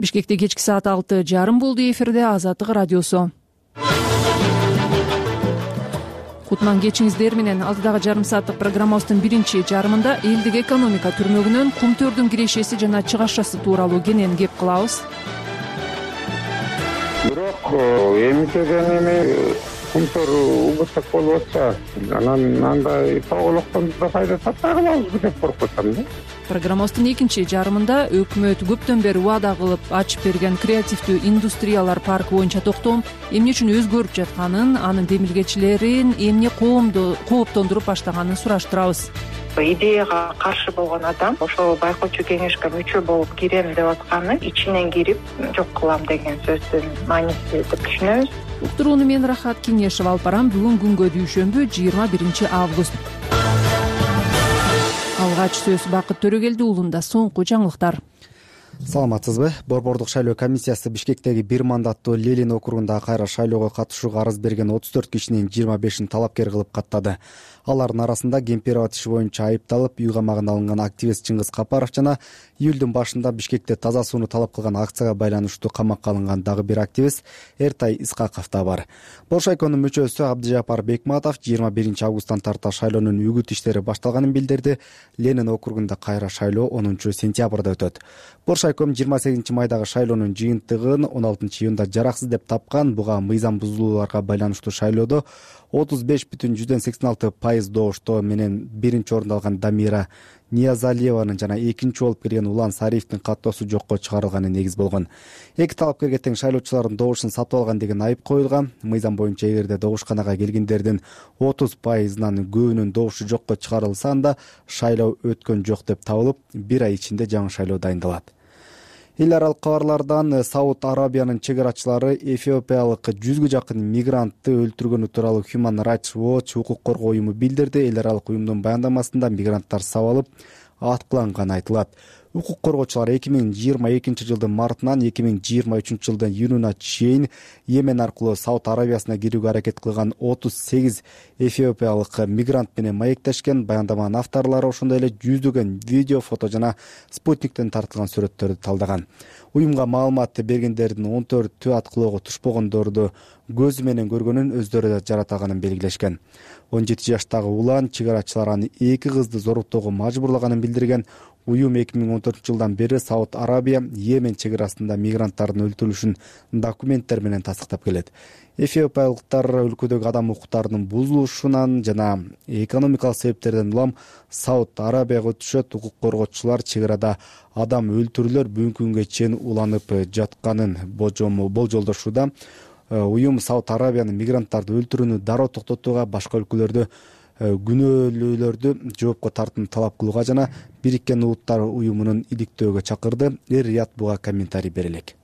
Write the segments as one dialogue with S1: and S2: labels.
S1: Бишкекте кечки саат 6:30 болду. Эфирде Азаттык радиосу. Кутман кечиңиздер менен 6:30 сааттык программабыздын биринчи жарымында элдик экономика түрмөгүнөн кумтөрдүн кирешеси жана чыгашасы тууралуу кенен кеп кылабыз.
S2: Бирок эмитеден кумтөр убуттак болуп атса, анан андай тоголоктон да пайда таппай калабызбы деп коркуп атам да.
S1: Программабыздын экинчи жарымында өкмөт көптөн бери убада кылып ачып берген креативдүү индустриялар паркы боюнча токтом эмне үчүн өзгөрүп жатканын, анын демилгечилерин эмне кооптондуруп баштаганын сураштырабыз.
S3: Идеяга каршы болгон адам ошол байкоочу кеңешке мүчө болуп кирем деп атканы ичинен кирип жок кылам деген сөздүн мааниси деп түшүнөбүз.
S1: Уктурууну мен Рахат Кинешева алып барам. Бүгүн күнгө дүйшөмбү 21 август. Алгач сөз Бакыт Төрөгелди уулунда. Соңку жаңылыктар.
S4: Саламатсызбы? Борбордук шайлоо комиссиясы Бишкектеги бир мандаттуу Ленин округундагы кайра шайлоого катышууга арыз берген 34 кишинин 25-ин талапкер кылып каттады. Алардын арасында кемпирабад иши боюнча айыпталып, үй камагына алынган активист Чыңгыз Капаров жана июлдун башында Бишкекте таза сууну талап кылган акцияга байланыштуу камакка алынган дагы бир активист Эртай Исхаков да бар. Боршайконун мүчөсү Абдыжапар Бекматов 21 августтан тарта шайлоонун үгүт иштери башталганын билдирди. Ленин округунда кайра шайлоо 10 сентябрда өтөт. Боршайком 28 майдагы шайлоонун жыйынтыгын 16 июнда жараксыз деп тапкан. Буга мыйзам бузулууларга байланыштуу шайлоодо 35,86% добуштоо менен биринчи орунду алган Дамира Ниязалиеванын жана экинчи болуп кирген Улан Сариевдин каттоосу жокко чыгарылганы негиз болгон. Эки талапкерге тең шайлоочулардын добушун сатып алган деген айып коюлган. Мыйзам боюнча эгерде добушканага келгендердин 30%нан көбүнүн добушу жокко чыгарылса, анда шайлоо өткөн жок деп табылып, бир ай ичинде жаңы шайлоо дайындалат. Эл аралык кабарлардан Сауд Арабиянын чек арачылары эфиопиялык 100гө жакын мигрантты өлтүргөнү тууралуу Human Rights Watch укук коргоо уюму билдирди. Эл аралык уюмдун баяндамасында мигранттар сабалып, аткыланганы айтылат. Укук коргоочулар 2022 жылдын мартынан 2023 жылдын июнуна чейин Йемен аркылуу Сауд Арабиясына кирүүгө аракет кылган 38 эфиопиялык мигрант менен маектешкен. Баяндаманын авторлору ошондой эле жүздөгөн видео, фото жана спутниктен тартылган сүрөттөрдү талдаган. Уюмга маалымат бергендердин 14 аткылоого тушпогондорду көзү менен көргөнүн өздөрү да жаратаганын белгилешкен. 17 жаштагы Улан чек арачылар аны 2 кызды зоруктоого мажбурлаганын билдирген. Уюм 2014 жылдан бери Сауд Арабия Йемен чек арасында мигранттардын өлтүрүлүшүн документтер менен тастыктап келет. Эфиопиялыктар өлкөдөгү адам укуктарынын бузулушунан жана экономикалык себептерден улам Сауд Арабияга өтүшөт. Укук коргоочулар чек арада адам өлтүрүүлөр бүгүнкү күнгө чейин уланып жатканын болжолдошууда. Уюм Сауд Арабиянын мигранттарды өлтүрүүнү дароо токтотууга, башка өлкөлөрдө күнөөлүүлөрдү жоопко тартууну талап кылууга жана Бириккен Улуттар уюмунун иликтөөгө чакырды. Эр-Рияд буга комментарий бере элек.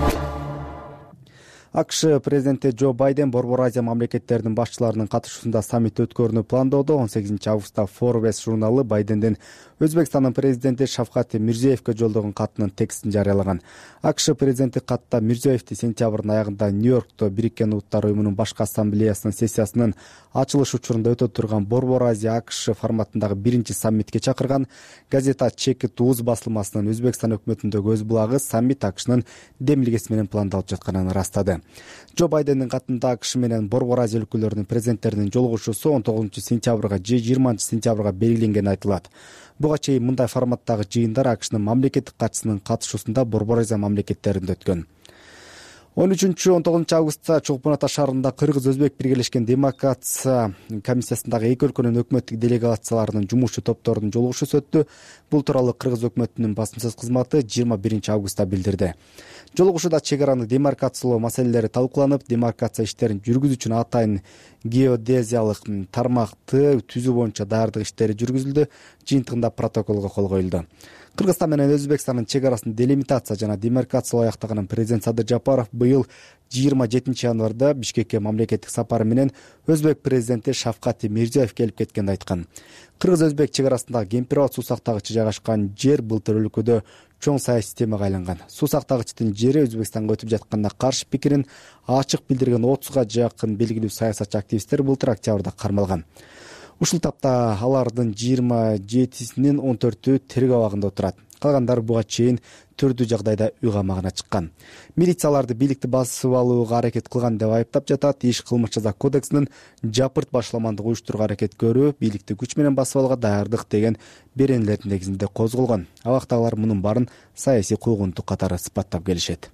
S4: АКШ президенти Джо Байден Борбор Азия мамлекеттеринин башчыларынын катышуусунда саммит өткөрүүнү пландоодо. 18 августта Forbes журналы Байдендин Өзбекстандын президенти Шавкат Мирзиевке жолдогон катынын текстин жарыялаган. АКШ президенти катта Мирзиевди сентябрдын аягында Нью-Йоркто Бириккен Улуттар уюмунун башкы ассамблеясынын сессиясынын ачылыш учурунда өтө турган Борбор Азия АКШ форматындагы биринчи саммитке чакырган. Газета Чекит УЗ басылмасынын Өзбекстан өкмөтүндөгү өз булагы саммит АКШнын демилгеси менен пландалып жатканын ырастады. Джо Байдендин катында АКШ менен Борбор Азия өлкөлөрүнүн президенттеринин жолугушуусу 19 сентябрга же 20 сентябрга белгиленгени айтылат. Буга чейин мындай форматтагы жыйындар АКШнын мамлекеттик катчысынын катышуусунда Борбор Азия мамлекеттеринде өткөн. 13-19 августта Чолпон Ата шаарында Кыргыз-Өзбек биргелешкен демократия комиссиясындагы эки өлкөнүн өкмөттүк делегацияларынын жумушчу топторунун жолугушуусу өттү. Бул тууралуу Кыргыз өкмөтүнүн басма кызматы 21 августта билдирди. Жолугушууда чек араны демаркациялоо маселелери талкууланып, демаркация иштерин жүргүзүү үчүн атайын геодезиялык тармакты түзүү боюнча даярдык иштери жүргүзүлдү. Жыйынтыгында протоколго кол коюлду. Кыргызстан менен Өзбекстандын чек арасын делимитация жана демаркациялоо аяктаганын президент Садыр Жапаров быйыл 27 январда Бишкекке мамлекеттик сапары менен Өзбек президенти Шавкат Мирзиев келип кеткенди айткан. Кыргыз-Өзбек чек арасындагы Кемпирабад суу сактагычы жайгашкан жер былтыр өлкөдө чоң саясий темага айланган. Суу сактагычтын жери Өзбекстанга өтүп жатканына каршы пикирин ачык билдирген 30га жакын белгилүү саясатчы активисттер былтыр октябрда кармалган. Ушул тапта алардын 27-синин 14-ü терг абагында отурат. калгандары буга чейин түрдүү жагдайда үй камагына чыккан. Милицияларды бийликти басып алууга аракет кылган деп айыптап жатат. Иш кылмыш жаза кодексинин жапырт башламандык уюштурууга аракет көрүү, бийликти күч менен басып алууга даярдык деген беренелердин негизинде козголгон. Абактагылар мунун баарын саясий куугунтук катары сыпаттап келишет.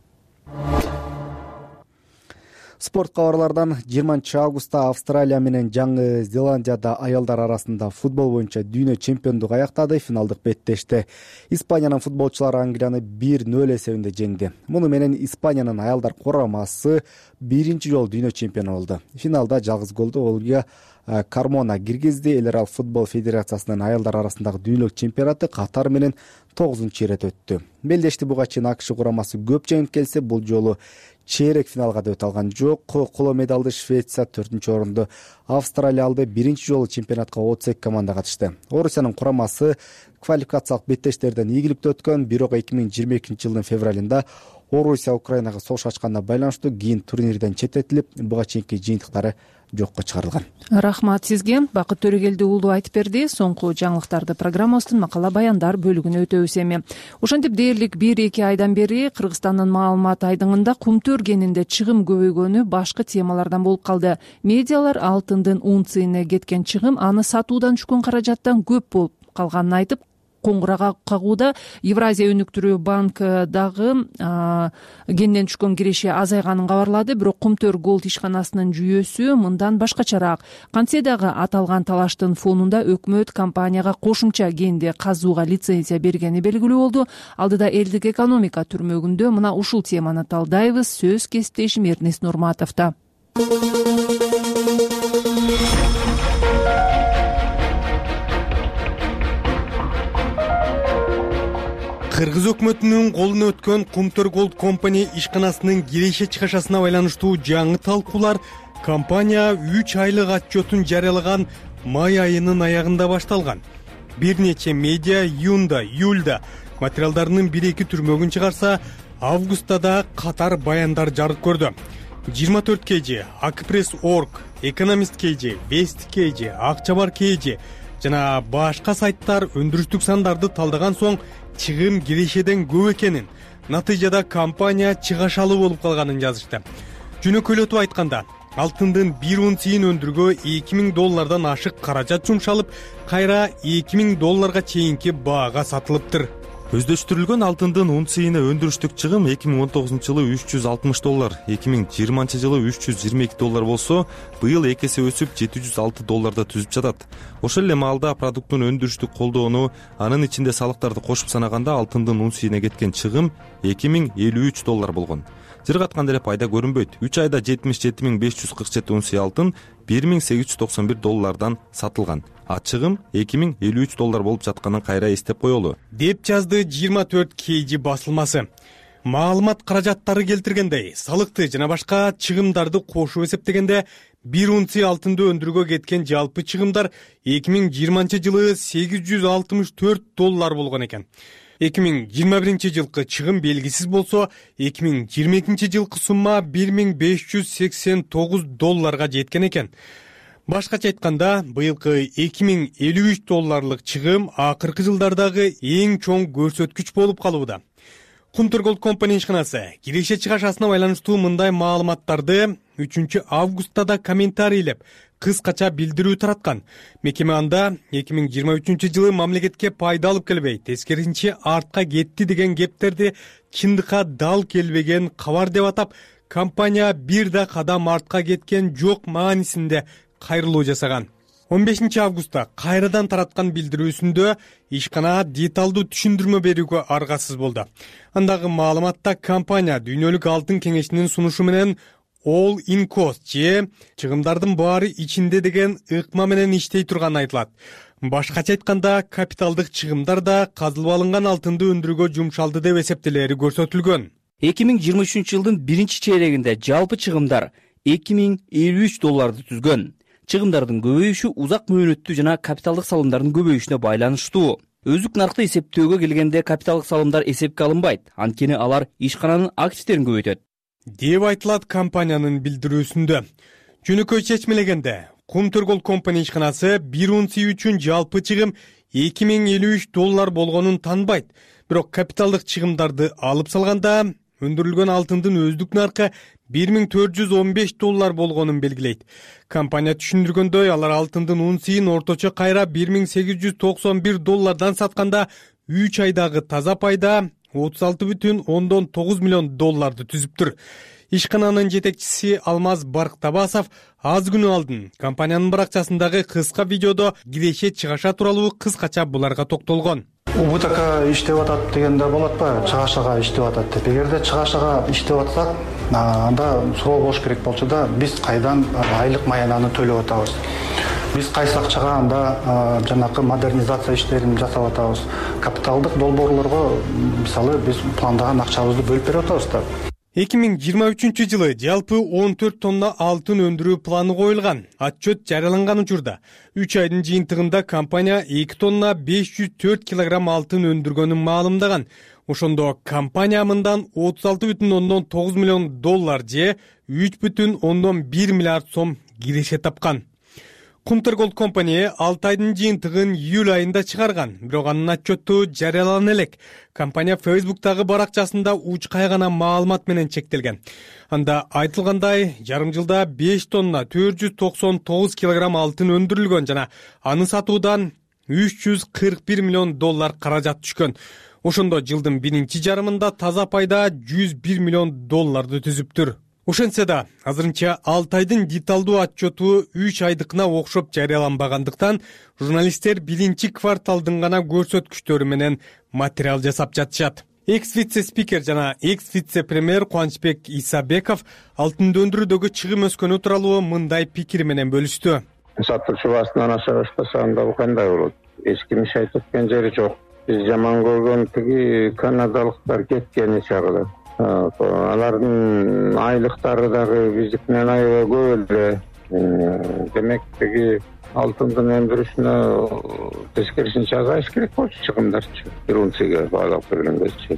S4: Спорт кабарлардан 20-августта Австралия менен Жаңы Зеландияда аялдар арасында футбол боюнча дүйнө чемпиондугу аяктады. Финалдык беттеште Испаниянын футболчулары Англияны 1-0 эсебинде жеңди. Муну менен Испаниянын аялдар курамасы биринчи жолу дүйнө чемпиону болду. Финалда жалгыз голду Ольга Кармона киргизди. Эл аралык футбол федерациясынын аялдар арасындагы дүйнөлүк чемпионаты Катар менен 9-чу ирет өттү. Белдешти буга чейин АКШ курамасы көп жеңип келсе, бул жолу чейрек финалга да өтө алган жок. Коло медалды Швеция 4-чү орунду. Австралия алды. Биринчи жолу чемпионатка 32 команда катышты. Орусиянын курамасы квалификациялык беттештерден ийгиликтүү өткөн, бирок 2022 жылдын февралында Орусия Украинага согуш ачканына байланыштуу кийин турнирден четтетилип, буга чейинки жыйынтыктары жокко чыгарылган.
S1: Рахмат сизге. Бакыт Төрөгелди уулу айтып берди. Соңку жаңылыктарды программабыздын макала баяндар бөлүгүнө өтөбүз эми. Ошентип дээрлик 1-2 айдан бери Кыргызстандын маалымат айдыңында кумтөр кенинде чыгым көбөйгөнү башкы темалардан болуп калды. Медиалар алтындын унциясына кеткен чыгым аны сатуудан түшкөн каражаттан көп болуп калганын айтып, коңгурак кагууда Евразия өнүктүрүү банк дагы кенден түшкөн киреше азайганын кабарлады. Бирок Кумтөр Голд ишканасынын жүйөсү мындан башкачараак. Кантсе дагы аталган талаштын фонунда өкмөт компанияга кошумча кенди казууга лицензия бергени белгилүү болду. Алдыда элдик экономика түрмөгүндө мына ушул теманы талдайбыз. Сөз кесиптешим Эрнест Нурматовдо.
S5: Кыргыз өкмөтүнүн колуна өткөн Кумтөр Голд компания ишканасынын киреше чыгашасына байланыштуу жаңы талкуулар компания 3 айлык отчетун жарыялаган май айынын аягында башталган. Бир нече медиа июнда, июльда материалдарынын 1-2 түрмөгүн чыгарса, августта да катар баяндар жарык көрдү. 24 KG, Акпресс.орг, Экономист KG, Вест KG, Акчабар KG жана башка сайттар өндүрүштүк сандарды талдаган соң чыгым кирешеден көп экенин, натыйжада компания чыгашалы болуп калганын жазышты. Жөнөкөйлөтүп айтканда, алтындын 1 унциясын өндүрүүгө $2000 ашык каражат жумшалып, кайра $2000 чейинки баага сатылыптыр.
S6: Өздөштүрүлгөн алтындын унциясына өндүрүштүк чыгым 2019 жылы $360, 2020 жылы $322 болсо, быйыл 2 эсе өсүп $706 түзүп жатат. Ошол эле маалда продукттун өндүрүштүк колдоону, анын ичинде салыктарды кошуп санаганда алтындын унциясына кеткен чыгым $2053 болгон. Жыргатканда эле пайда көрүнбөйт. 3 айда 77.547 унция алтын $1891 сатылган. А чыгым $2053 болуп жатканын кайра эстеп коелу,
S5: деп жазды 24 KG басылмасы. Маалымат каражаттары келтиргендей, салыкты жана башка чыгымдарды кошуп эсептегенде 1 унция алтынды өндүрүүгө кеткен жалпы чыгымдар 2020 жылы $864 болгон экен. 2021 жылкы чыгым белгисиз болсо, 2022 жылкы сумма $1589 жеткен экен. Башкача айтканда, быйылкы $2053 чыгым акыркы жылдардагы эң чоң көрсөткүч болуп калууда. Кумтөр Голд компания ишканасы киреше чыгашасына байланыштуу мындай маалыматтарды 3 августта да комментарийлеп, кыскача билдирүү тараткан. Мекеме анда 2023 жылы мамлекетке пайда алып келбей, тескерисинче артка кетти деген кептерди чындыкка дал келбеген кабар деп атап, компания бир да кадам артка кеткен жок маанисинде кайрылуу жасаган. 15 августта кайрадан тараткан билдирүүсүндө ишкана деталдуу түшүндүрмө берүүгө аргасыз болду. Андагы маалыматта компания дүйнөлүк алтын кеңешинин сунушу менен all in cost же чыгымдардын баары ичинде деген ыкма менен иштей турганы айтылат. Башкача айтканда, капиталдык чыгымдар да казылып алынган алтынды өндүрүүгө жумшалды деп эсептелери көрсөтүлгөн.
S7: 2023 жылдын биринчи чейрегинде жалпы чыгымдар $2053 түзгөн. Чыгымдардын көбөйүшү узак мөөнөттүү жана капиталдык салымдардын көбөйүшүнө байланыштуу. Өзүк наркты эсептөөгө келгенде капиталдык салымдар эсепке алынбайт, анткени алар ишкананын активдерин көбөйтөт,
S5: деп айтылат компаниянын билдирүүсүндө. Жөнөкөй чечмелегенде, Кумтөр Голд компания ишканасы 1 унция үчүн жалпы чыгым $2053 болгонун танбайт. Бирок капиталдык чыгымдарды алып салганда өндүрүлгөн алтындын өздүк наркы $1415 болгонун белгилейт. Компания түшүндүргөндөй, алар алтындын унцийин орточо кайра $1891 сатканда 3 айдагы таза пайда $36,9 миллион түзүптүр. Ишкананын жетекчиси Алмаз Барктабасов аз күнү алдын компаниянын баракчасындагы кыска видеодо киреше чыгаша тууралуу кыскача буларга токтолгон.
S8: УБТК иштеп атат дегенде болот ба, чыгашага иштеп атат деп. Эгерде чыгашага иштеп атсак, анда суроо болуш керек болчу да, биз кайдан айлык маянаны төлөп атабыз? Биз кайсы акчага анда жанакы модернизация иштерин жасап атабыз? Капиталдык долбоорлорго мисалы биз пландаган акчабызды бөлүп берип атабыз да.
S5: 2023-жылы жалпы 14 тонна алтын өндүрүү планы коюлган. Отчет жарыяланган учурда 3 айдын жыйынтыгында компания 2 тонна 504 килограмм алтын өндүргөнүн маалымдаган. Ошондо компания мындан $36,9 миллион же $3,1 миллиард сом киреше тапкан. Kumtor Gold Company 6 айдын жыйынтыгын июль айында чыгарган, бирок анын отчету жарыялана элек. Компания Facebook'тагы баракчасында учкай гана маалымат менен чектелген. Анда айтылгандай, жарым жылда 5 тонна 499 килограмм алтын өндүрүлгөн жана аны сатуудан $341 миллион каражат түшкөн. Ошондо жылдын биринчи жарымында таза пайда $101 миллион түзүптүр. Ошентсе да, азырынча 6 айдын деталдуу отчету 3 айдыкына окшоп жарыяланбагандыктан, журналисттер биринчи кварталдын гана көрсөткүчтөрү менен материал жасап жатышат. Экс-вице-спикер жана экс-вице-премьер Кубанычбек Исабеков алтынды өндүрүүдөгү чыгым өскөнү тууралуу мындай пикир менен бөлүштү.
S2: Сатуучу баасынан аша баштаса анда кандай болот? Эч ким иш айтып аткан жери жок. Биз жаман көргөн тиги канадалыктар кеткени чагы. Алардын айлыктары дагы биздикинен аябай көп эле. Демек тиги алтындын өндүрүшүнө тескерисинче азайыш керек болчу чыгымдарчы. Бир унцияга баалап бергендечи.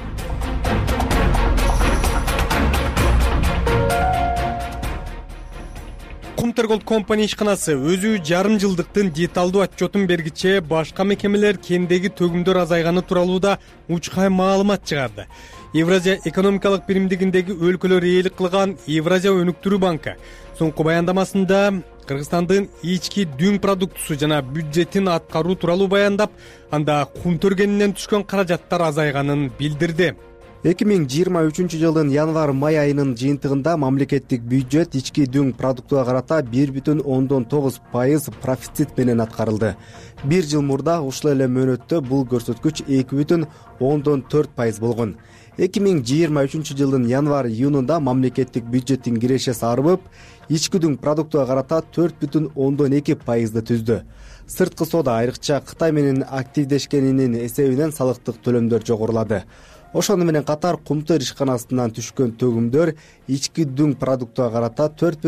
S5: Kumtor Gold Company ишканасы өзү жарым жылдыктын деталдуу отчетун бергиче башка мекемелер кендеги төгүмдөр азайганы тууралуу да учкай маалымат чыгарды. Евразия экономикалык биримдигиндеги өлкөлөр ээлик кылган Евразия өнүктүрүү банкы соңку баяндамасында Кыргызстандын ички дүң продуктусу жана бюджетин аткаруу тууралуу баяндап, анда кумтөргенинен түшкөн каражаттар азайганын билдирди.
S4: 2023 жылдын январь-май айынын жыйынтыгында мамлекеттик бюджет ички дүң продуктуга карата 1,9% профицит менен аткарылды. Бир жыл мурда ушул эле мөөнөттө бул көрсөткүч 2,4% болгон. 2023 жылдын январь-июнунда мамлекеттик бюджеттин кирешеси арбып, ички дүң продуктуга карата 4,2%ды түздү. Сырткы соода, айрыкча Кытай менен активдешкенинин эсебинен салыктык төлөмдөр жогорулады. Ошону менен катар Kumtor ишканасынан түшкөн төгүмдөр ички дүң продуктуга карата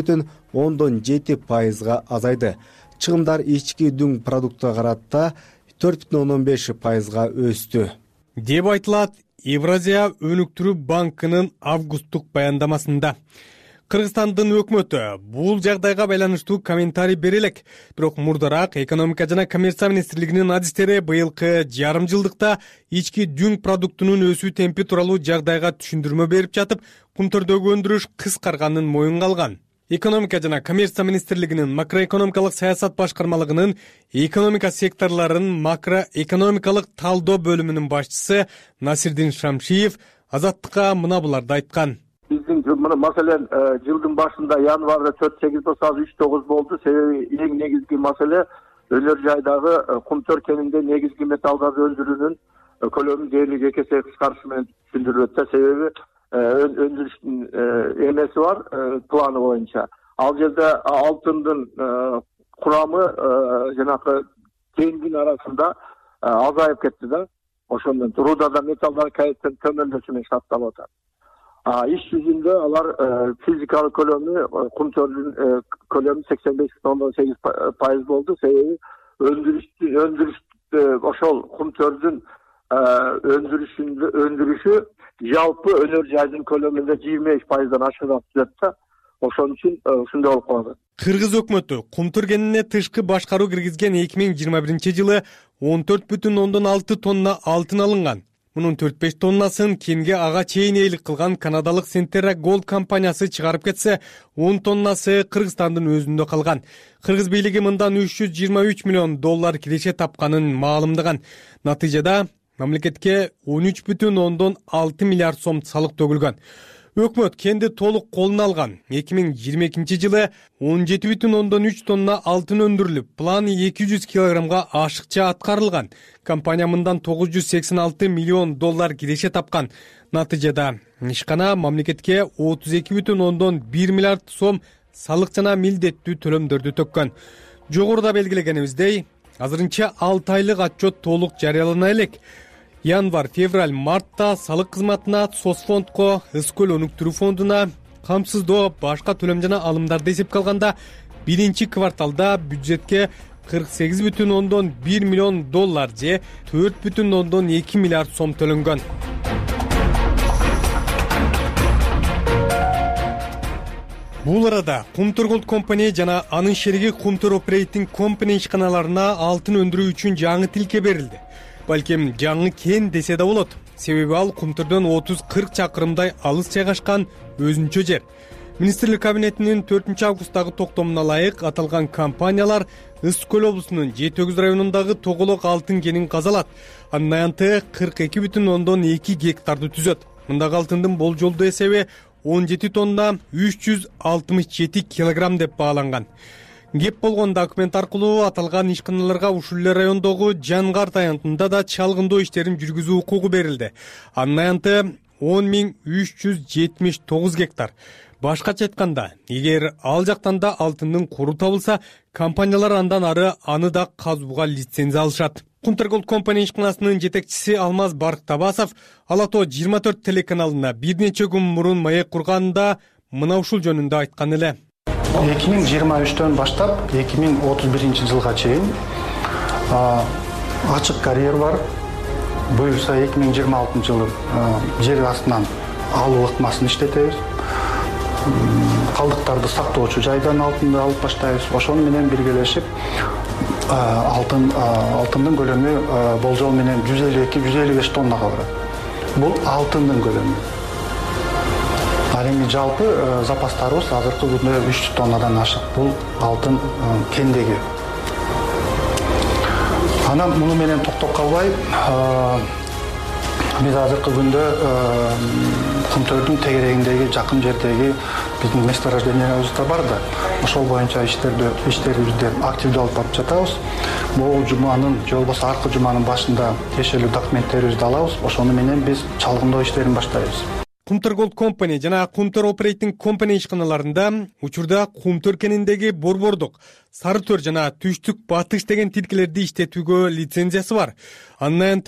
S4: 4,7%га азайды. Чыгымдар ички дүң продуктуга карата 4,15%га өстү.
S5: Деп айтылат Евразия өнүктүрүү банкынын августтук баяндамасында. Кыргызстандын өкмөтү бул жагдайга байланыштуу комментарий бере элек. Бирок мурдараак экономика жана коммерция министрлигинин адистери быйылкы жарым жылдыкта ички дүң продуктунун өсүү темпи тууралуу жагдайга түшүндүрмө берип жатып, Kumtorдогу өндүрүш кыскарганын моюнга алган. Экономика жана коммерция министрлигинин макроэкономикалык саясат башкармалыгынын экономика секторлорун макроэкономикалык талдоо бөлүмүнүн башчысы Насирдин Шамшиев Азаттыкка мына буларды айткан.
S9: Биздин маселен жылдын башында январда 4,8% 3,9 болду. Себеби эң негизги маселе өнөр жайдагы Kumtor кенинде негизги металлдарды өндүрүүнүн көлөмүн дээрлик 2 эсе кыскартышы менен түшүндүрүлөт да. Себеби өндүрүштүн эмеси бар, планы боюнча. Ал жерде алтындын курамы жанакы кендин арасында азайып кетти да. Ошондон рудада металлдар кайрадан төмөндөшү менен шартталып атат. Иш жүзүндө алар физикалык көлөмү Kumtorдун көлөмү 85,8% болду. Себеби өндүрүш ошол Kumtorдун өндүрүшү жалпы өнөр жайдын көлөмүндө 25%дан ашыгып жатат да. Ошон үчүн ушундай болуп калды.
S5: Кыргыз өкмөтү Kumtor кенине тышкы башкаруу киргизген 2021 жылы 14,6 тонна алтын алынган. мунун 4-5 тоннасын кенге ага чейин ээлик кылган канадалык Centerra Gold компаниясы чыгарып кетсе, 10 тоннасы Кыргызстандын өзүндө калган. Кыргыз бийлиги мындан $323 миллион киреше тапканын маалымдаган. Натыйжада мамлекетке 13,6 миллиард сом салык төгүлгөн. Өкмөт кенди толук колуна алган. 2022 жылы 17,3 тонна алтын өндүрүлүп, план 200 килограммга ашыкча аткарылган. Компания мындан $986 миллион киреше тапкан. Натыйжада ишкана мамлекетке 32,1 миллиард сом салык жана милдеттүү төлөмдөрдү төккөн. Жогоруда белгилегенибиздей, азырынча 6 айлык отчет толук жарыялана элек. Январь, февраль, мартта салык кызматына, Соцфондко, Ыскөл өнүктүрүү фондуна, камсыздоо, башка төлөм жана алымдарды эсепке алганда биринчи кварталда бюджетке $48,1 миллион же $4,2 миллиард сом төлөнгөн. Бул арада Кумтөр Gold Company жана анын шериги Кумтөр Operating Company ишканаларына алтын өндүрүү үчүн жаңы тилке берилди. Балким жаңы кен десе да болот. Себеби ал Кумтөрдөн 30-40 чакырымдай алыс жайгашкан өзүнчө жер. Министрлик кабинетинин 4-августтагы токтомуна ылайык аталган компаниялар Ыскөл облусунун Жетөгүз районундагы Тоголок алтын кенин казалат. Анын аянты 42,2 гектарды түзөт. Мындагы алтындын болжолдуу эсеби 17 тонна 367 килограмм деп бааланган. Кеп болгон документ аркылуу аталган ишканаларга ушул эле райондогу Жангарт аянтында да чалгындоо иштерин жүргүзүү укугу берилди. Анын аянты 10,379 гектар. Башкача айтканда, эгер ал жактан да алтындын куру табылса, компаниялар андан ары аны да казууга лицензия алышат. Кумтөр Gold Company ишканасынын жетекчиси Алмаз Барктабасов Ала Тоо 24 телеканалына бир нече күн мурун маек курганында мына ушул жөнүндө айткан эле.
S8: 2023-төн баштап 2031 жылга чейин ачык карьер бар. Буюрса 2026 жылы жер астынан алуу ыкмасын иштетебиз. Калдыктарды сактоочу жайдан алтынды алып баштайбыз. Ошону менен биргелешип алтындын көлөмү болжол менен 152-155 тоннага барат. Бул алтындын көлөмү. Ал эми жалпы запастарыбыз азыркы күндө 300 тоннадан ашык. Бул алтын кендеги. Анан муну менен токтоп калбай, биз азыркы күндө Кумтөрдүн тегерегиндеги жакын жердеги биздин месторождениябыз да бар да. Ошол боюнча иштерибизди активдүү алып барып жатабыз. Бул жуманын же болбосо аркы жуманын башында тиешелүү документтерибизди алабыз. Ошону менен биз чалгындоо иштерин баштайбыз.
S5: Кумтөр Gold Company жана Кумтөр Operating Company ишканаларында учурда Кумтөр кениндеги борбордук, сары төр жана түштүк батыш деген тилкелерди иштетүүгө лицензиясы бар. Анын аянты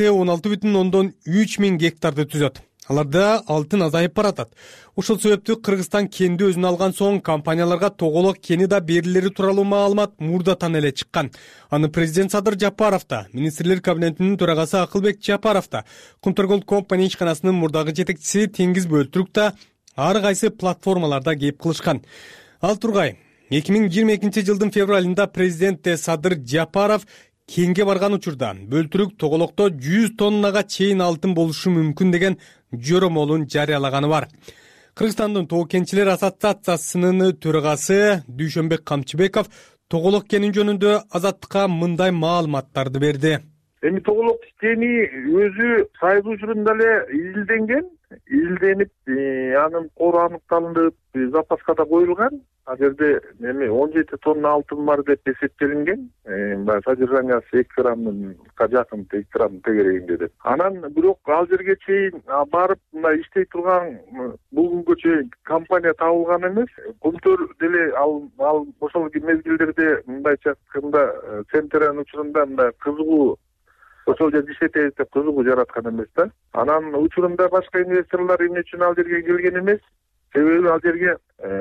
S5: 16,3 миң гектарды түзөт. Аларда алтын азайып баратат. Ошол себептүү Кыргызстан кенди өзүнө алган соң компанияларга Тоголок кени да берилери тууралуу маалымат мурдатан эле чыккан. Аны президент Садыр Жапаров да, министрлер кабинетинин төрагасы Акылбек Жапаров да, Кумтөр Gold Company ишканасынын мурдагы жетекчиси Теңиз Бөлтүрүк да ар кайсы платформаларда кеп кылышкан. Ал тургай 2022 жылдын февралында президент Садыр Жапаров кенге барган учурда Бөлтүрүк Тоголокто 100 тоннага чейин алтын болушу мүмкүн деген жөрөмөлүн жарыялаганы бар. Кыргызстандын Тоо кенчилер ассоциациясынын төрагасы Дүйшөнбек Камчыбеков Тоголок кенин жөнүндө Азаттыкка мындай маалыматтарды берди.
S10: Эми Тоголок кени өзү сайыл учурунда эле изилденип, анын кору аныкталынып, запаска да коюлган. Ал жерде 17 тонна алтын бар деп эсептелинген. Содержаниясы 2 граммга жакын, 2 грамм тегерегинде деп. Анан бирок ал жерге чейин барып мындай иштей турган бул күнгө чейин компания табылган эмес. Кумтөр деле ал ошол мезгилдерде мындайча айтканда Centerra'нын учурунда мындай кызыгуу ошол жерде иштетебиз деп кызыгуу жараткан эмес да. Анан учурунда башка инвесторлор эмне үчүн ал жерге келген эмес? Себеби ал жерге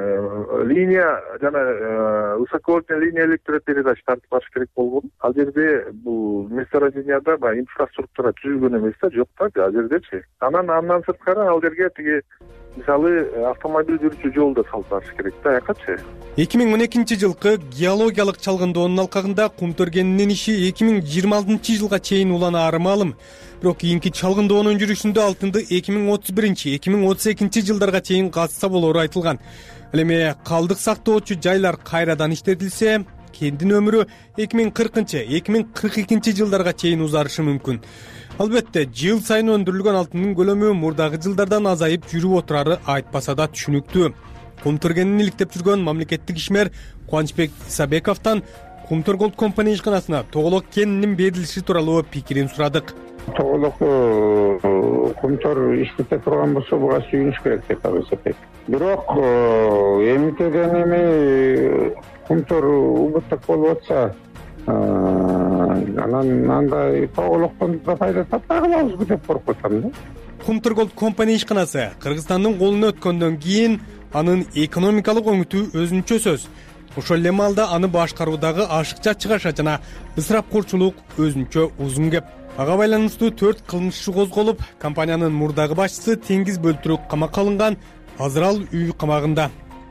S10: линия жана высоковольтный линия электропередач тартып барыш керек болгон. Ал жерде бул месторожденияда инфраструктура түзүлгөн эмес да, жок да ал жердечи. Андан сырткары ал жерге тиги мисалы автомобиль жүрүүчү жолду салып барыш керек да, аякачы.
S5: 2012 жылкы геологиялык чалгындоонун алкагында кум төргенинин иши 2026 жылга чейин уланаары маалым. Бирок кийинки чалгындоонун жүрүшүндө алтынды 2031-2032 жылдарга чейин казса болору айтылган. Ал эми калдык сактоочу жайлар кайрадан иштетилсе, кендин өмүрү 2040-2042 жылдарга чейин узарышы мүмкүн. Албетте, жыл сайын өндүрүлгөн алтындын көлөмү мурдагы жылдардан азайып жүрүп отурары айтпаса да түшүнүктүү. Кум төргенин иликтеп жүргөн мамлекеттик ишмер Кубанычбек Исабековдон Кумтөр Голд компания ишканасына тоголок кенинин берилиши тууралуу пикирин сурадык.
S2: Тоголок кумтөр иштете турган болсо буга сүйүнүш керек деп эсептейт. Бирок эмитеден эми кумтөр убуттук болуп атса, анан андай тоголоктон да пайда таппай калабызбы деп коркуп атам да.
S5: Кумтөр Голд компания ишканасы Кыргызстандын колуна өткөндөн кийин анын экономикалык оңутуу өзүнчө сөз. Ошол эле маалда аны башкаруудагы ашыкча чыгаша жана ысырапкорчулук өзүнчө узун кеп. Ага байланыштуу 4 кылмыш иши козголуп, компаниянын мурдагы башчысы Теңиз Бөлтүрүк камакка алынган, азыр ал үй камагында.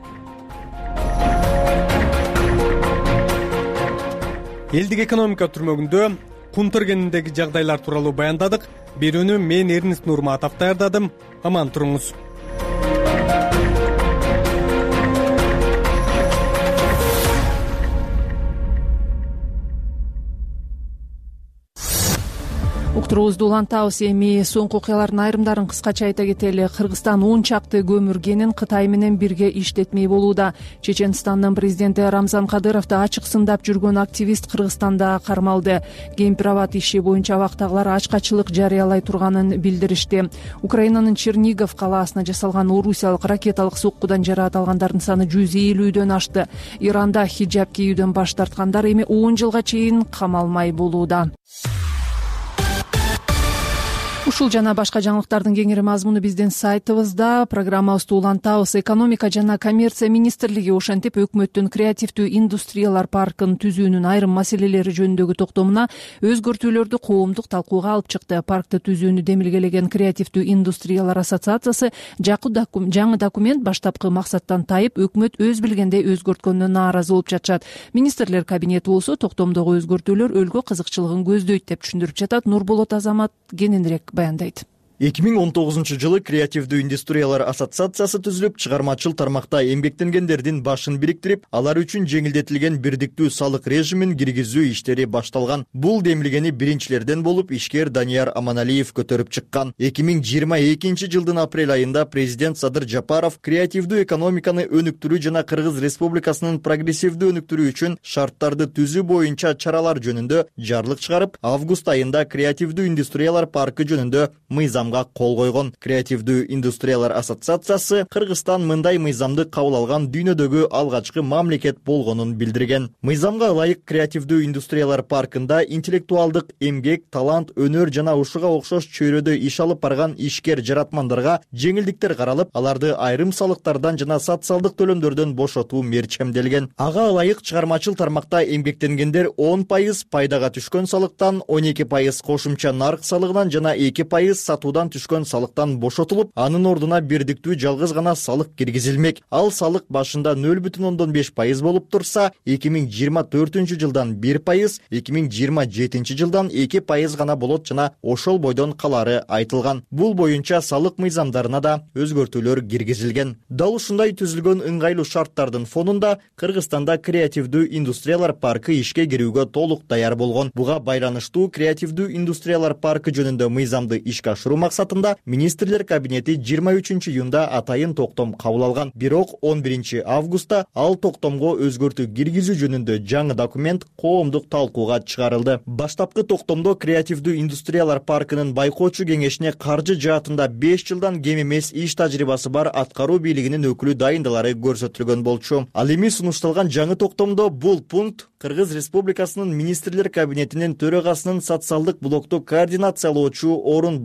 S5: Элдик экономика түрмөгүндө кум төргениндеги жагдайлар тууралуу баяндадык. Берүүнү мен Эрнест Нурматов даярдадым. Аман туруңуз.
S1: Уктуруубузду улантабыз. Эми соңку окуялардын айрымдарын кыскача айта кетели. Кыргызстан 10 чакты көмүр кенин Кытай менен бирге иштетмей болууда. Чеченстандын президенти Рамзан Кадыровду ачык сындап жүргөн активист Кыргызстанда кармалды. Геймпроват иши боюнча абактагылар ачкачылык жарыялай турганын билдиришти. Украинанын Чернигов калаасына жасалган орусиялык ракеталык соккудан жараат алгандардын саны 150дөн ашты. Иранда хиджаб кийүүдөн баш тарткандар эми 10 жылга чейин камалмай болууда. Ушул жана башка жаңылыктардын кеңири мазмуну биздин сайтыбызда. Программабызды улантабыз. Экономика жана коммерция министрлиги ошентип өкмөттүн креативдүү индустриялар паркын түзүүнүн айрым маселелери жөнүндөгү токтомуна өзгөртүүлөрдү коомдук талкууга алып чыкты. Паркты түзүүнү демилгелеген креативдүү индустриялар ассоциациясы жаңы документ баштапкы максаттан тайып, өкмөт өз билгендей өзгөрткөнүнө нааразы болуп жатышат. Министрлер кабинети болсо токтомдогу өзгөртүүлөр өлкө кызыкчылыгын көздөйт деп түшүндүрүп жатат. Нурболот Азамат кененирээк баяндайт.
S11: 2019 жылы креативдүү индустриялар ассоциациясы түзүлүп, чыгармачыл тармакта эмгектенгендердин башын бириктирип, алар үчүн жеңилдетилген бирдиктүү салык режимин киргизүү иштери башталган. Бул демилгени биринчилерден болуп ишкер Данияр Аманалиев көтөрүп чыккан. 2022 жылдын апрель айында президент Садыр Жапаров креативдүү экономиканы өнүктүрүү жана Кыргыз Республикасынын прогрессивдүү өнүктүрүү үчүн шарттарды түзүү боюнча чаралар жөнүндө жарлык чыгарып, август айында креативдүү индустриялар паркы жөнүндө мыйзам кол койгон. Креативдүү индустриялар ассоциациясы Кыргызстан мындай мыйзамды кабыл алган дүйнөдөгү алгачкы мамлекет болгонун билдирген. Мыйзамга ылайык креативдүү индустриялар паркында интеллектуалдык эмгек, талант, өнөр жана ушуга окшош чөйрөдө иш алып барган ишкер жаратмандарга жеңилдиктер каралып, аларды айрым салыктардан жана социалдык төлөмдөрдөн бошотуу мерчемделген. Ага ылайык чыгармачыл тармакта эмгектенгендер 10% пайдага түшкөн салыктан, 12% кошумча нарк салыгынан жана 2% сатуу түшкөн салыктан бошотулуп, анын ордуна бирдиктүү жалгыз гана салык киргизилмек. Ал салык башында 0,5% болуп турса, 2024 жылдан 1%, 2027 жылдан 2% гана болот жана ошол бойдон калары айтылган. Бул боюнча салык мыйзамдарына да өзгөртүүлөр киргизилген. Дал ушундай түзүлгөн ыңгайлуу шарттардын фонунда Кыргызстанда креативдүү индустриялар паркы ишке кирүүгө толук даяр болгон. Буга байланыштуу креативдүү индустриялар паркы жөнүндө мыйзамды ишке ашыруу максатында министрлер кабинети 23 июнда атайын токтом кабыл алган. Бирок 11 августта ал токтомго өзгөртүү киргизүү жөнүндө жаңы документ коомдук талкууга чыгарылды. Баштапкы токтомдо креативдүү индустриялар паркынын байкоочу кеңешине каржы жаатында 5 жылдан кем эмес иш тажрыйбасы бар аткаруу бийлигинин өкүлү дайындалары көрсөтүлгөн болчу. Ал эми сунушталган жаңы токтомдо бул пункт Кыргыз Республикасынын министрлер кабинетинин төрагасынын социалдык блокту координациялоочу орун басары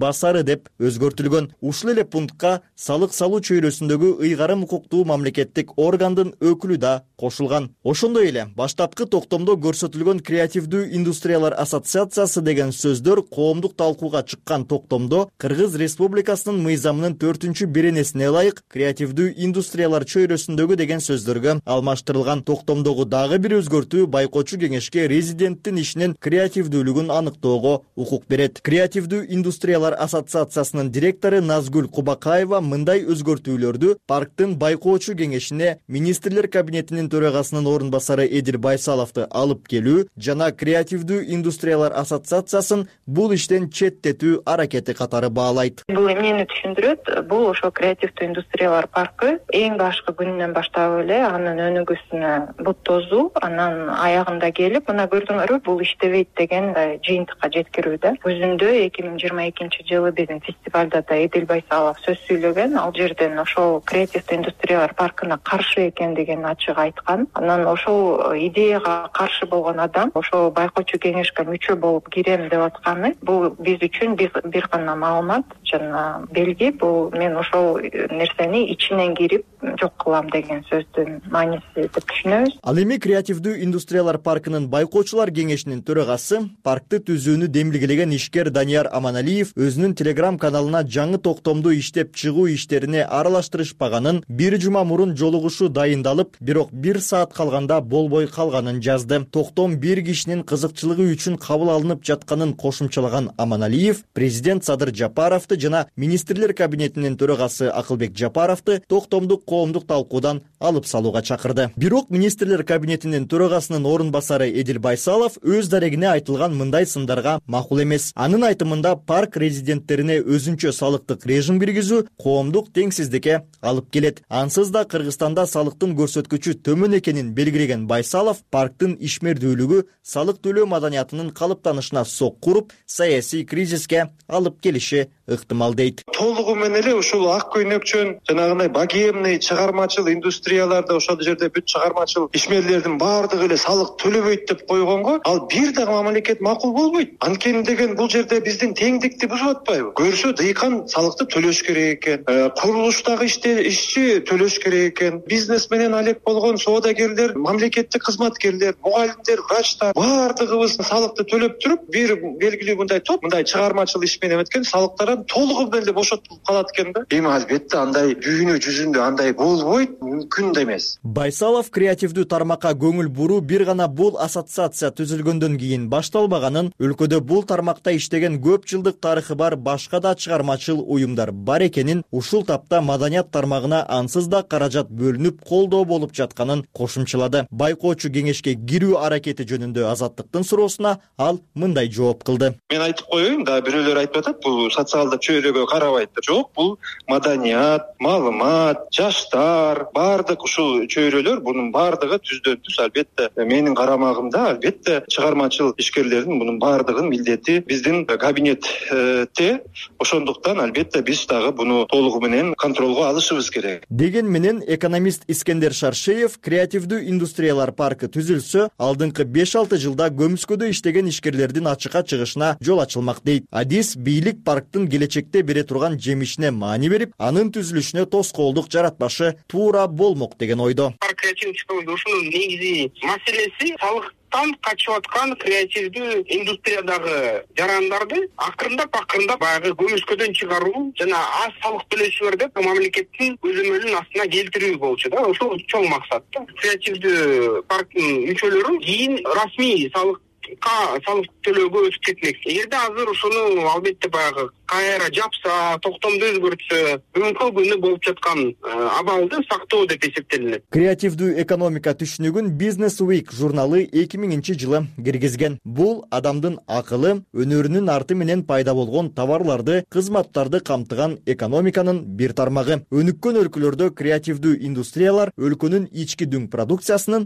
S11: деп өзгөртүлгөн. Ушул эле пунктка салык салуу чөйрөсүндөгү ыйгарым укуктуу мамлекеттик органдын өкүлү да кошулган. Ошондой эле баштапкы токтомдо көрсөтүлгөн креативдүү индустриялар ассоциациясы деген сөздөр коомдук талкууга чыккан токтомдо Кыргыз Республикасынын мыйзамынын 4-беренесине ылайык креативдүү индустриялар чөйрөсүндөгү деген сөздөргө алмаштырылган. Токтомдогу дагы бир өзгөртүү байкоочу кеңешке резиденттин ишинин креативдүүлүгүн аныктоого укук берет. Креативдүү индустриялар ассоциациясынын директору Назгүл Кубакаева мындай өзгөртүүлөрдү парктын байкоочу кеңешине министрлер кабинетинин төрагасынын орун басары Эдил Байсаловду алып келүү жана креативдүү индустриялар ассоциациясын бул иштен четтетүү аракети катары баалайт.
S3: Бул эмнени түшүндүрөт? Бул ошо креативдүү индустриялар паркы эң башкы күнүнөн баштап эле анын өнүгүүсүнө бут тозуу, анан аягында келип, мына көрдүңөрбү, бул иштебейт деген жыйынтыкка жеткирүүдө. Күзүндө 2022-жылы биздин фестивалда да Эдил Байсалов сөз сүйлөгөн. Ал жерден ошол креативдүү индустриялар паркына каршы экендигин ачык айткан. Анан ошол идеяга каршы болгон адам ошол байкоочу кеңешке мүчө болуп кирем деп атканы бул биз үчүн бир гана маалымат жана белги. Бул мен ошол нерсени ичинен кирип жок кылам деген сөздүн мааниси деп түшүнөбүз.
S11: Ал эми креативдүү индустриялар паркынын байкоочулар кеңешинин төрагасы, паркты түзүүнү демилгелеген ишкер Данияр Аманалиев өзүнүн телеграм каналына жаңы токтомду иштеп чыгуу иштерине аралаштырышпаганын, бир жума мурун жолугушуу дайындалып, бирок 1 саат калганда болбой калганын жазды. Токтом бир кишинин кызыкчылыгы үчүн кабыл алынып жатканын кошумчалаган Аманалиев президент Садыр Жапаровду жана министрлер кабинетинин төрагасы Акылбек Жапаровду токтомду коомдук талкуудан алып салууга чакырды. Бирок министрлер кабинетинин төрагасынын орун басары Эдил Байсалов өз дарегине айтылган мындай сындарга макул эмес. Анын айтымында парк резиденттерине өзүнчө салыктык режим киргизүү коомдук теңсиздикке алып келет. Ансыз да Кыргызстанда салыктын көрсөткүчү төмөн экенин белгилеген Байсалов парктын ишмердүүлүгү салык төлөө маданиятынын калыптанышына сок куруп, саясий кризиске алып келиши ыктымал дейт.
S12: Толугу менен эле ушул ак көйнөкчөн жанагындай богемный чыгармачыл индустрияларда ошол жерде бүт чыгармачыл ишмерлердин баардыгы эле салык төлөбөйт деп койгонго ал бир дагы мамлекет макул болбойт. Анткени деген бул жерде биздин теңдикти бузуп атпайбы? Көрсө дыйкан салыкты төлөш керек экен, курулуштагы ишчи төлөш керек экен, бизнес менен алек болгон соодагерлер, мамлекеттик кызматкерлер, мугалимдер, врачтар баардыгыбыз салыкты төлөп туруп, бир белгилүү мындай топ мындай чыгармачыл иш менен өткөн салыктардан толугу менен бошотулуп калат экен да. Эми албетте андай дүйнө жүзүндө андай болбойт, мүмкүн да эмес.
S11: Байсалов креативдүү тармакка көңүл буруу бир гана бул ассоциация түзүлгөндөн кийин башталбаганын, өлкөдө бул тармакта иштеген көп жылдык тарыхы бар башка да чыгармачыл уюмдар бар экенин, ушул тапта маданият тармагына ансыз да каражат бөлүнүп колдоо болуп жатканын кошумчалады. Байкоочу кеңешке кирүү аракети жөнүндө Азаттыктын суроосуна ал мындай жооп кылды.
S12: Мен айтып коеюн, да бирөөлөр айтып атат, бул социалдык чөйрөгө карабайт. Жок, бул маданият, маалымат, жаштар, баардык ушул чөйрөлөр бунун баардыгы түздөн түз албетте менин карамагымда, албетте чыгармачыл ишкерлердин бунун баардыгын милдети биздин кабинетте. Ошондуктан албетте биз дагы буну толугу менен контролго алышыбыз керек.
S11: Деген менен экономист Искендер Шаршеев креативдүү индустриялар паркы түзүлсө, алдыңкы 5-6 жылда көмүскөдө иштеген ишкерлердин ачыкка чыгышына жол ачылмак дейт. Адис бийлик парктын келечекте бере турган жемишине маани берип, анын түзүлүшүнө тоскоолдук жаратпашы туура болмок деген ойдо.
S13: Ушунун негизи маселеси салыктан качып аткан креативдүү индустриядагы жарандарды акырындап баягы көмүскөдөн чыгаруу жана аз салык төлөшүлөр деп мамлекеттин көзөмөлүнүн астына келтирүү болчу да. Ошол чоң максат да. Креативдүү парктын мүчөлөрү кийин расмий салык төлөөгө өтүп кетмек. Эгерде азыр ушуну албетте баягы кайра жапса, токтомду өзгөртсө, бүгүнкү күнү болуп жаткан абалды сактоо деп эсептелинет.
S11: Креативдүү экономика түшүнүгүн Business Week журналы 2000-жылы киргизген. Бул адамдын акылы, өнөрүнүн арты менен пайда болгон товарларды, кызматтарды камтыган экономиканын бир тармагы. Өнүккөн өлкөлөрдө креативдүү индустриялар өлкөнүн ички дүң продукциясынын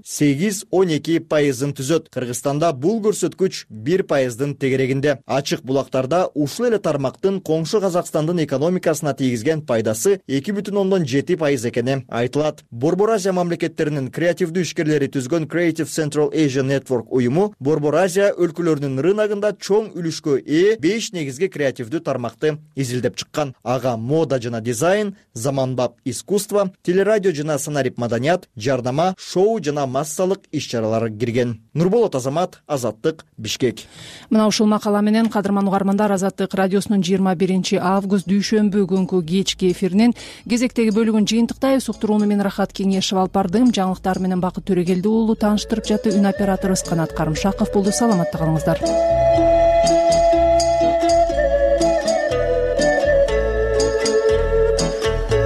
S11: 8-12% түзөт. Кыргызстанда бул көрсөткүч 1%-дын тегерегинде. Ачык булактарда ушул эле тармактын иштеринин коңшу Казакстандын экономикасына тийгизген пайдасы 2,7% экени айтылат. Борбор Азия мамлекеттеринин креативдүү ишкерлери түзгөн Creative Central Asia Network уюму Борбор Азия өлкөлөрүнүн рыногунда чоң үлүшкө ээ 5 негизги креативдүү тармакты изилдеп чыккан. Ага мода жана дизайн, заманбап искусство, телерадио жана сценарий маданият, жардама, шоу жана массалык иш-чаралар кирген. Нурболот Азамат, Азаттык, Бишкек.
S1: Мына ушул макала менен кадырман угармандар, Азаттык радиосунун 21 август дүйшөмбү күнкү кечки эфиринин кезектеги бөлүгүн жыйынтыктайбыз. Уктурууну мен Рахат Кеңешев алып бардым. Жаңылыктар менен Бакыт Төрөгелди уулу тааныштырып жатты. Үн оператору Канат Карымшаков болду. Саламатта калыңыздар.